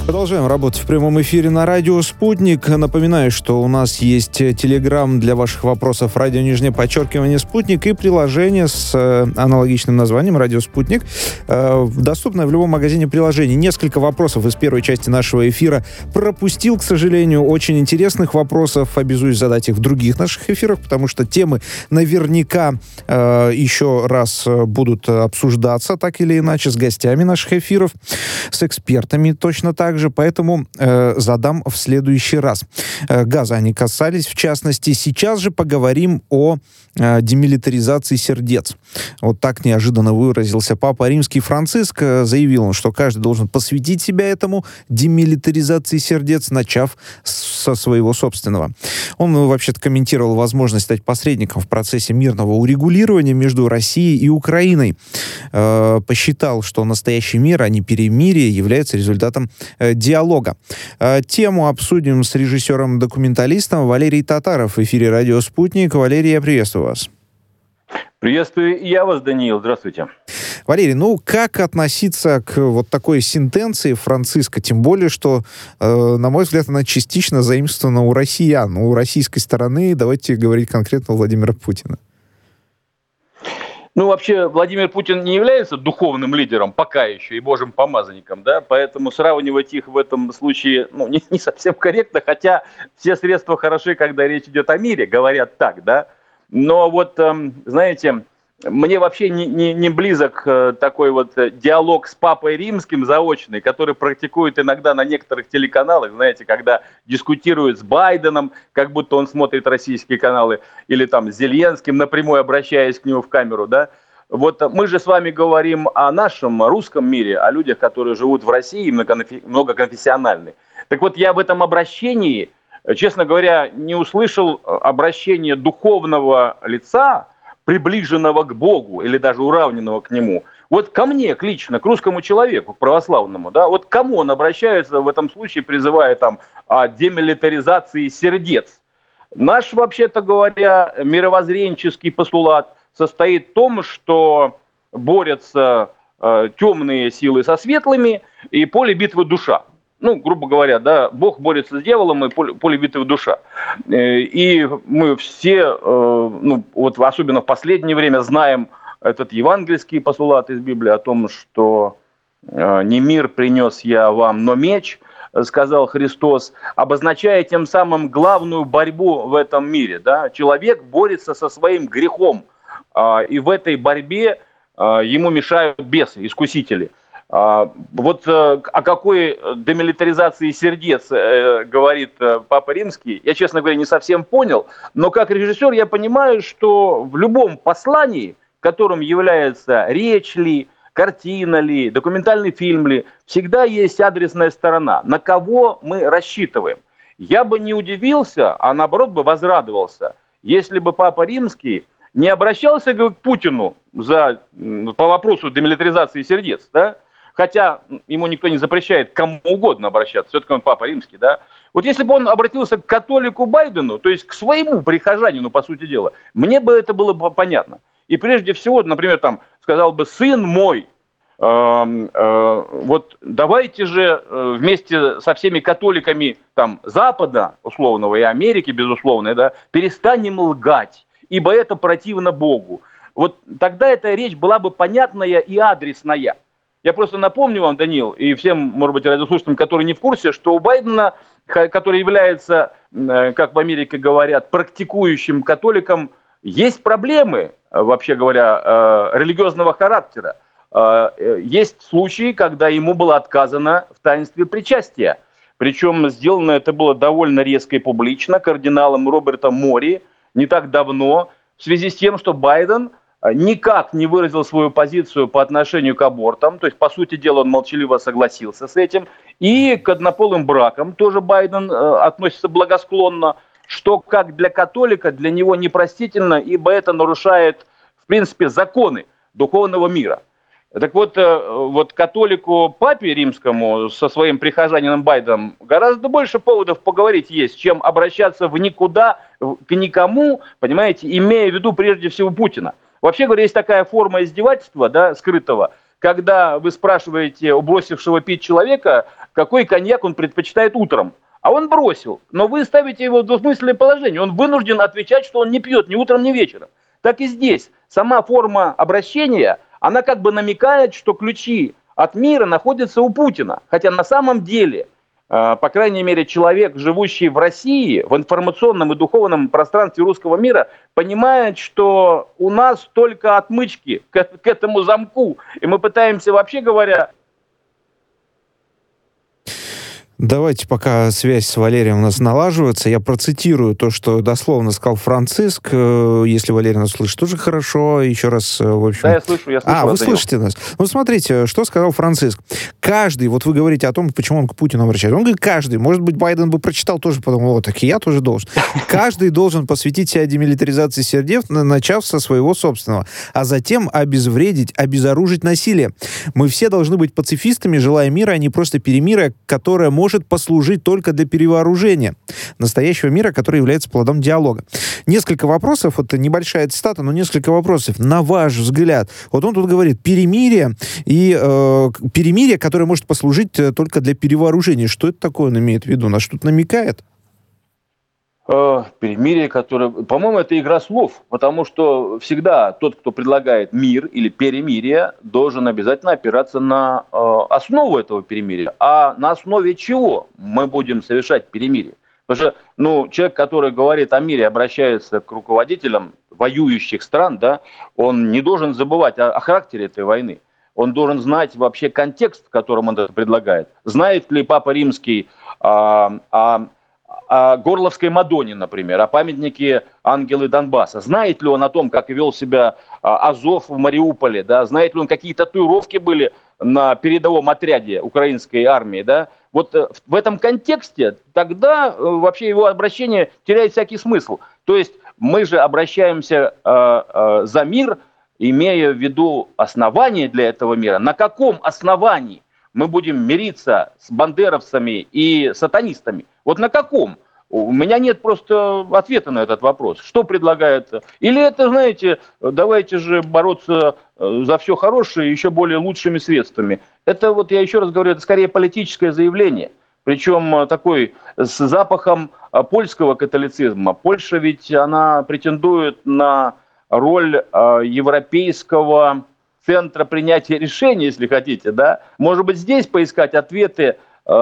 Продолжаем работать в прямом эфире на радио «Спутник». Напоминаю, что у нас есть телеграм для ваших вопросов радио _«Спутник» и приложение с аналогичным названием «Радио Спутник», доступное в любом магазине приложений. Несколько вопросов из первой части нашего эфира пропустил, к сожалению, очень интересных вопросов. Обязуюсь задать их в других наших эфирах, потому что темы наверняка еще раз будут обсуждаться так или иначе с гостями наших эфиров, с экспертами точно так же. Поэтому задам в следующий раз. Газа они касались, в частности. Сейчас же поговорим о демилитаризации сердец. Вот так неожиданно выразился Папа Римский Франциск. Заявил он, что каждый должен посвятить себя этому, демилитаризации сердец, начав со своего собственного. Он вообще-то комментировал возможность стать посредником в процессе мирного урегулирования между Россией и Украиной. Посчитал, что настоящий мир, а не перемирие, является результатом диалога. Тему обсудим с режиссером-документалистом Валерием Татаровым в эфире «Радио Спутник». Валерий, я приветствую вас. Приветствую я вас, Даниил. Здравствуйте. Валерий, как относиться к вот такой сентенции Франциска? Тем более, что, на мой взгляд, она частично заимствована у россиян, у российской стороны. Давайте говорить конкретно Владимира Путина. Вообще, Владимир Путин не является духовным лидером пока еще и божьим помазанником, да, поэтому сравнивать их в этом случае, не совсем корректно, хотя все средства хороши, когда речь идет о мире, говорят так, да. Но знаете, мне вообще не близок такой диалог с Папой Римским заочный, который практикуют иногда на некоторых телеканалах, знаете, когда дискутируют с Байденом, как будто он смотрит российские каналы, или с Зеленским, напрямую обращаясь к нему в камеру, да. Мы же с вами говорим о нашем русском мире, о людях, которые живут в России, многоконфессиональны. Так вот, я в этом обращении, честно говоря, не услышал обращения духовного лица, приближенного к Богу или даже уравненного к Нему. Ко мне, лично, к русскому человеку, к православному, да, к кому он обращается в этом случае, призывая о демилитаризации сердец. Наш, вообще-то говоря, мировоззренческий постулат состоит в том, что борются темные силы со светлыми, и поле битвы душа. Грубо говоря, да, Бог борется с дьяволом, и поле битвы душа. И мы все, особенно в последнее время, знаем этот евангельский постулат из Библии о том, что «не мир принес я вам, но меч», сказал Христос, обозначая тем самым главную борьбу в этом мире. Да? Человек борется со своим грехом, и в этой борьбе ему мешают бесы, искусители. О какой демилитаризации сердец говорит Папа Римский, я, честно говоря, не совсем понял, но как режиссер я понимаю, что в любом послании, которым является речь ли, картина ли, документальный фильм ли, всегда есть адресная сторона, на кого мы рассчитываем. Я бы не удивился, а наоборот бы возрадовался, если бы Папа Римский не обращался к Путину по вопросу демилитаризации сердец, да? Хотя ему никто не запрещает кому угодно обращаться, все-таки он Папа Римский, да. Если бы он обратился к католику Байдену, то есть к своему прихожанину, по сути дела, мне бы это было бы понятно. И прежде всего, например, сказал бы: сын мой, давайте же вместе со всеми католиками Запада, условного, и Америки, безусловно, да, перестанем лгать, ибо это противно Богу. Тогда эта речь была бы понятная и адресная. Я просто напомню вам, Даниил, и всем, может быть, радиослушателям, которые не в курсе, что у Байдена, который является, как в Америке говорят, практикующим католиком, есть проблемы, вообще говоря, религиозного характера. Есть случаи, когда ему было отказано в таинстве причастия. Причем сделано это было довольно резко и публично кардиналом Робертом Мори не так давно, в связи с тем, что Байден никак не выразил свою позицию по отношению к абортам, то есть, по сути дела, он молчаливо согласился с этим, и к однополым бракам тоже Байден относится благосклонно, что как для католика, для него непростительно, ибо это нарушает, в принципе, законы духовного мира. Так вот католику Папе Римскому со своим прихожанином Байденом гораздо больше поводов поговорить есть, чем обращаться в никуда, к никому, понимаете, имея в виду прежде всего Путина. Вообще говоря, есть такая форма издевательства, да, скрытого, когда вы спрашиваете у бросившего пить человека, какой коньяк он предпочитает утром. А он бросил, но вы ставите его в двусмысленное положение. Он вынужден отвечать, что он не пьет ни утром, ни вечером. Так и здесь. Сама форма обращения, она как бы намекает, что ключи от мира находятся у Путина. Хотя на самом деле, по крайней мере, человек, живущий в России, в информационном и духовном пространстве русского мира, понимает, что у нас только отмычки к этому замку. И мы пытаемся, вообще говоря... Давайте, пока связь с Валерием у нас налаживается, я процитирую то, что дословно сказал Франциск. Если Валерий нас слышит, тоже хорошо. Еще раз, в общем... Да, я слышу. Вы слышите нас? Ну, смотрите, что сказал Франциск. Каждый, вот вы говорите о том, почему он к Путину обращается. Он говорит, каждый. Может быть, Байден бы прочитал тоже, подумал, вот, так и я тоже должен. Каждый должен посвятить себя демилитаризации сердец, начав со своего собственного, а затем обезвредить, обезоружить насилие. Мы все должны быть пацифистами, желая мира, а не просто перемирия, которое может послужить только для перевооружения настоящего мира, который является плодом диалога. Несколько вопросов, вот небольшая цитата, но несколько вопросов. На ваш взгляд, вот он тут говорит, перемирие, которое может послужить только для перевооружения. Что это такое он имеет в виду? На что-то намекает? Перемирие, которое... По-моему, это игра слов, потому что всегда тот, кто предлагает мир или перемирие, должен обязательно опираться на основу этого перемирия. А на основе чего мы будем совершать перемирие? Потому что человек, который говорит о мире, обращается к руководителям воюющих стран, да, он не должен забывать о характере этой войны. Он должен знать вообще контекст, в котором он это предлагает. Знает ли Папа Римский о Горловской Мадонне, например, о памятнике Ангелы Донбасса. Знает ли он о том, как вел себя Азов в Мариуполе, да? Знает ли он, какие татуировки были на передовом отряде украинской армии, да? Вот в этом контексте тогда вообще его обращение теряет всякий смысл. То есть мы же обращаемся за мир, имея в виду основание для этого мира. На каком основании мы будем мириться с бандеровцами и сатанистами? Вот на каком? У меня нет просто ответа на этот вопрос. Что предлагает? Или это, знаете, давайте же бороться за все хорошее еще более лучшими средствами. Это, вот я еще раз говорю, это скорее политическое заявление. Причем такой с запахом польского католицизма. Польша ведь, она претендует на роль европейского центра принятия решений, если хотите, да? Может быть, здесь поискать ответы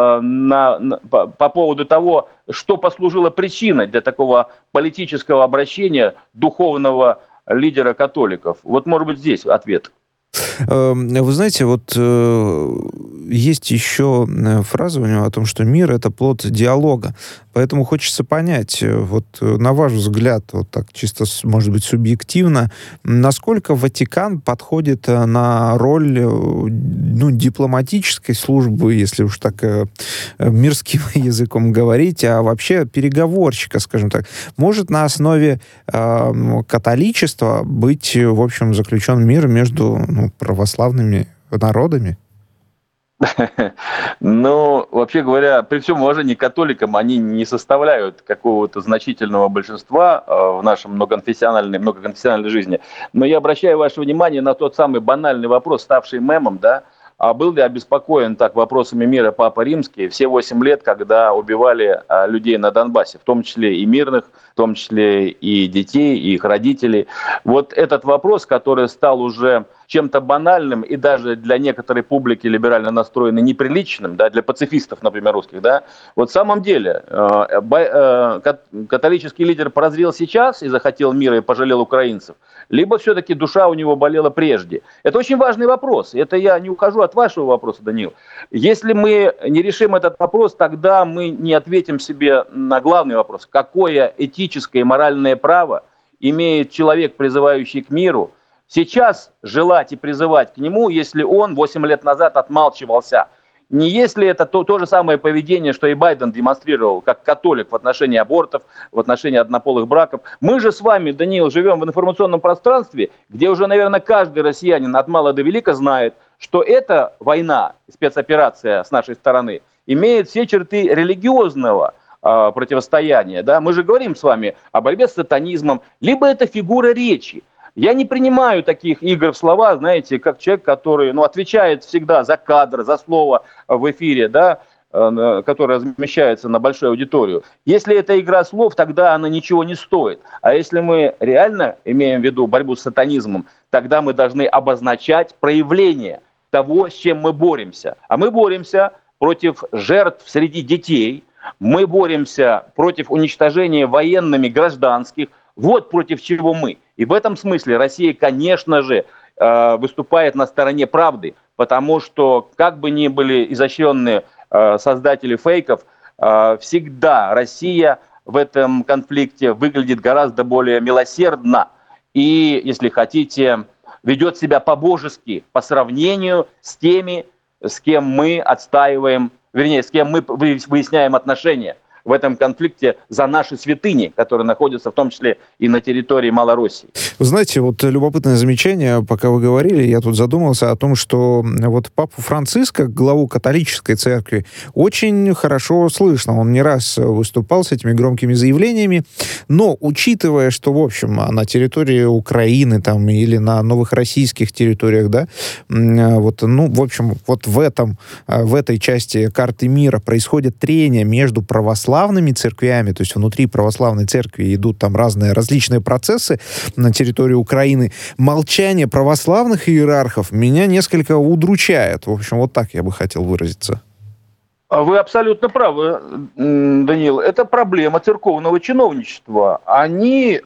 по поводу того, что послужило причиной для такого политического обращения духовного лидера католиков. Вот, может быть, здесь ответ. Вы знаете, вот есть еще фраза у него о том, что мир — это плод диалога. Поэтому хочется понять, вот на ваш взгляд, вот так чисто, может быть, субъективно, насколько Ватикан подходит на роль дипломатической службы, если уж так мирским языком говорить, а вообще переговорщика, скажем так. Может на основе католичества быть, в общем, заключен мир между православными народами? Вообще говоря, при всем уважении к католикам, они не составляют какого-то значительного большинства в нашей многоконфессиональной жизни. Но я обращаю ваше внимание на тот самый банальный вопрос, ставший мемом, да? А был ли обеспокоен так вопросами мира Папа Римский все 8 лет, когда убивали людей на Донбассе, в том числе и мирных, в том числе и детей, и их родителей? Вот этот вопрос, который стал уже чем-то банальным и даже для некоторой публики либерально настроенной неприличным, да, для пацифистов, например, русских, да, вот в самом деле католический лидер прозрел сейчас и захотел мира и пожалел украинцев, либо все-таки душа у него болела прежде. Это очень важный вопрос. Это я не ухожу от вашего вопроса, Даниил. Если мы не решим этот вопрос, тогда мы не ответим себе на главный вопрос. Какое этическое и моральное право имеет человек, призывающий к миру, сейчас желать и призывать к нему, если он 8 лет назад отмалчивался? Не если это то же самое поведение, что и Байден демонстрировал, как католик в отношении абортов, в отношении однополых браков. Мы же с вами, Даниил, живем в информационном пространстве, где уже, наверное, каждый россиянин от мала до велика знает, что эта война, спецоперация с нашей стороны, имеет все черты религиозного противостояния. Да? Мы же говорим с вами о борьбе с сатанизмом, либо это фигура речи. Я не принимаю таких игр в слова, знаете, как человек, который отвечает всегда за кадр, за слово в эфире, да, которая размещается на большую аудиторию. Если это игра слов, тогда она ничего не стоит. А если мы реально имеем в виду борьбу с сатанизмом, тогда мы должны обозначать проявление того, с чем мы боремся. А мы боремся против жертв среди детей, мы боремся против уничтожения военными гражданских. Вот против чего мы. И в этом смысле Россия, конечно же, выступает на стороне правды, потому что, как бы ни были изощренные создатели фейков, всегда Россия в этом конфликте выглядит гораздо более милосердно и, если хотите, ведет себя по-божески по сравнению с теми, с кем мы отстаиваем, вернее, с кем мы выясняем отношения в этом конфликте за наши святыни, которые находятся в том числе и на территории Малороссии. Вы знаете, вот любопытное замечание, пока вы говорили, я тут задумался о том, что вот папу Франциска, главу католической церкви, очень хорошо слышно. Он не раз выступал с этими громкими заявлениями, но учитывая, что, в общем, на территории Украины там, или на новых российских территориях, да, вот, в общем, вот в этой части карты мира происходит трение между православными церквями, то есть внутри православной церкви идут там различные процессы на территории Украины. Молчание православных иерархов меня несколько удручает. В общем, вот так я бы хотел выразиться. Вы абсолютно правы, Даниил. Это проблема церковного чиновничества. Они,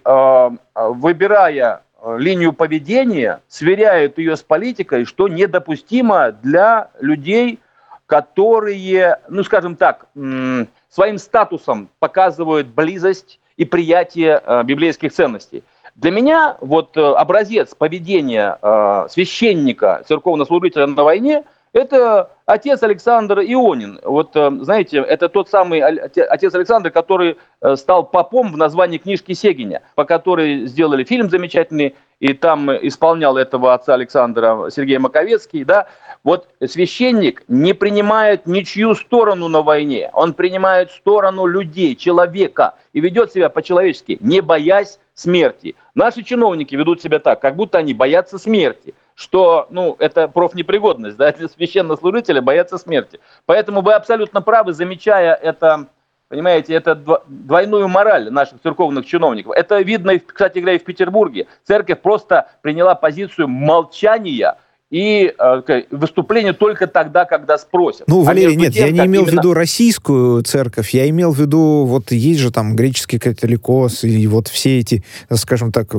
выбирая линию поведения, сверяют ее с политикой, что недопустимо для людей, которые, скажем так, своим статусом показывают близость и приятие библейских ценностей. Для меня вот образец поведения священника, церковнослужителя на войне, это отец Александр Ионин. Вот, знаете, это тот самый отец Александр, который стал попом в названии книжки Сегиня, по которой сделали фильм замечательный, и там исполнял этого отца Александра Сергей Маковецкий, да. Вот священник не принимает ничью сторону на войне, он принимает сторону людей, человека, и ведет себя по-человечески, не боясь смерти. Наши чиновники ведут себя так, как будто они боятся смерти, что, это профнепригодность, да, для священнослужителя боятся смерти. Поэтому вы абсолютно правы, замечая это, понимаете, это двойную мораль наших церковных чиновников. Это видно, кстати говоря, и в Петербурге. Церковь просто приняла позицию молчания и выступление только тогда, когда спросят. Валерий, нет, я не имел в виду российскую церковь, я имел в виду, вот есть же там греческий католикос, и вот все эти, скажем так,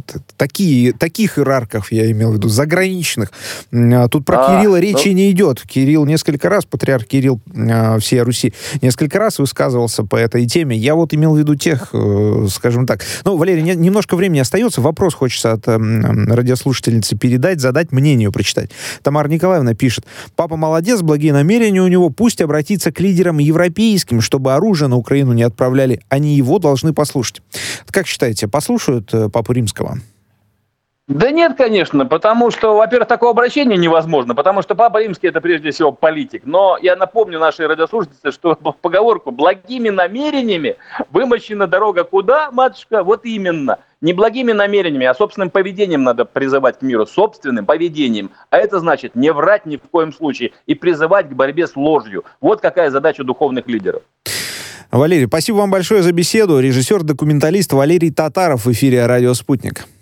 таких иерархов я имел в виду, заграничных. Тут про Кирилла речи не идет. Кирилл несколько раз, патриарх Кирилл всей Руси, несколько раз высказывался по этой теме. Я вот имел в виду тех, скажем так. Валерий, немножко времени остается. Вопрос хочется от радиослушательницы задать мнению, прочитать. Тамара Николаевна пишет: папа молодец, благие намерения у него, пусть обратится к лидерам европейским, чтобы оружие на Украину не отправляли. Они его должны послушать. Как считаете, послушают папу Римского? Да нет, конечно, потому что, во-первых, такого обращения невозможно, потому что Папа Римский — это прежде всего политик. Но я напомню нашей радиослушательнице, что поговорку «благими намерениями вымощена дорога куда, матушка?» Вот именно. Не благими намерениями, а собственным поведением надо призывать к миру, собственным поведением. А это значит не врать ни в коем случае и призывать к борьбе с ложью. Вот какая задача духовных лидеров. Валерий, спасибо вам большое за беседу. Режиссер-документалист Валерий Татаров в эфире «Радио Спутник».